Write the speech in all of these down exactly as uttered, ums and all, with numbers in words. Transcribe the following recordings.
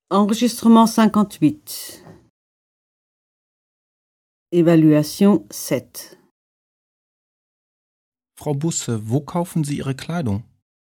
Enregistrement cinquante-huit. Évaluation sept. Frau Busse, wo kaufen Sie Ihre Kleidung?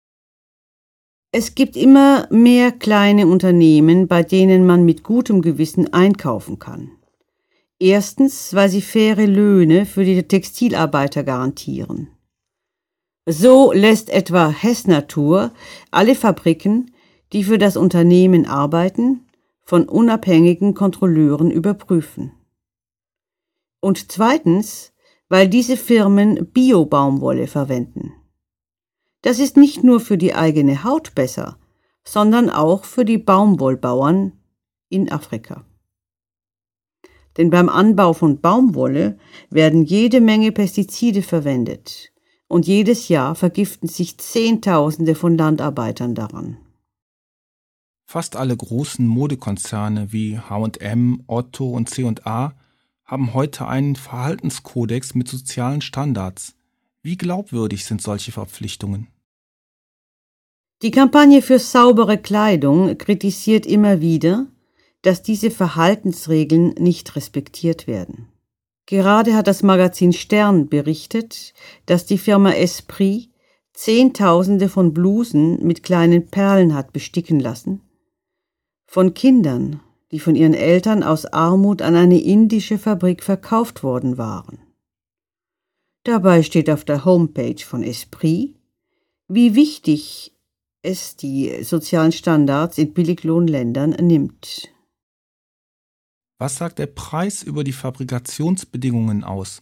Es gibt immer mehr kleine Unternehmen, bei denen man mit gutem Gewissen einkaufen kann. Erstens, weil sie faire Löhne für die Textilarbeiter garantieren. So lässt etwa Hessnatur alle Fabriken, die für das Unternehmen arbeiten, von unabhängigen Kontrolleuren überprüfen. Und zweitens, weil diese Firmen Bio-Baumwolle verwenden. Das ist nicht nur für die eigene Haut besser, sondern auch für die Baumwollbauern in Afrika. Denn beim Anbau von Baumwolle werden jede Menge Pestizide verwendet und jedes Jahr vergiften sich Zehntausende von Landarbeitern daran. Fast alle großen Modekonzerne wie H und M, Otto und C und A haben heute einen Verhaltenskodex mit sozialen Standards. Wie glaubwürdig sind solche Verpflichtungen? Die Kampagne für saubere Kleidung kritisiert immer wieder, dass diese Verhaltensregeln nicht respektiert werden. Gerade hat das Magazin Stern berichtet, dass die Firma Esprit Zehntausende von Blusen mit kleinen Perlen hat besticken lassen, von Kindern, die von ihren Eltern aus Armut an eine indische Fabrik verkauft worden waren. Dabei steht auf der Homepage von Esprit, wie wichtig es die sozialen Standards in Billiglohnländern nimmt. Was sagt der Preis über die Fabrikationsbedingungen aus?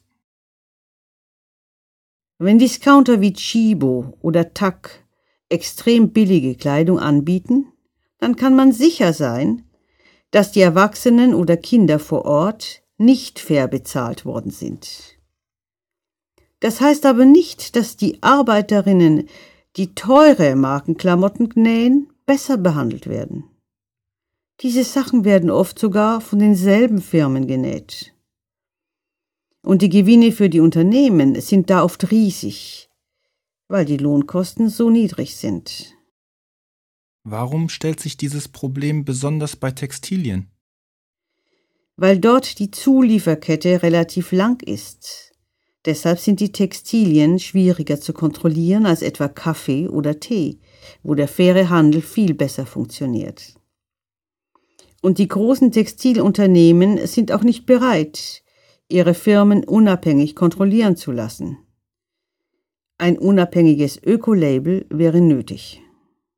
Wenn Discounter wie Tchibo oder T A C extrem billige Kleidung anbieten, dann kann man sicher sein, dass die Erwachsenen oder Kinder vor Ort nicht fair bezahlt worden sind. Das heißt aber nicht, dass die Arbeiterinnen, die teure Markenklamotten nähen, besser behandelt werden. Diese Sachen werden oft sogar von denselben Firmen genäht. Und die Gewinne für die Unternehmen sind da oft riesig, weil die Lohnkosten so niedrig sind. Warum stellt sich dieses Problem besonders bei Textilien? Weil dort die Zulieferkette relativ lang ist. Deshalb sind die Textilien schwieriger zu kontrollieren als etwa Kaffee oder Tee, wo der faire Handel viel besser funktioniert. Und die großen Textilunternehmen sind auch nicht bereit, ihre Firmen unabhängig kontrollieren zu lassen. Ein unabhängiges Ökolabel wäre nötig.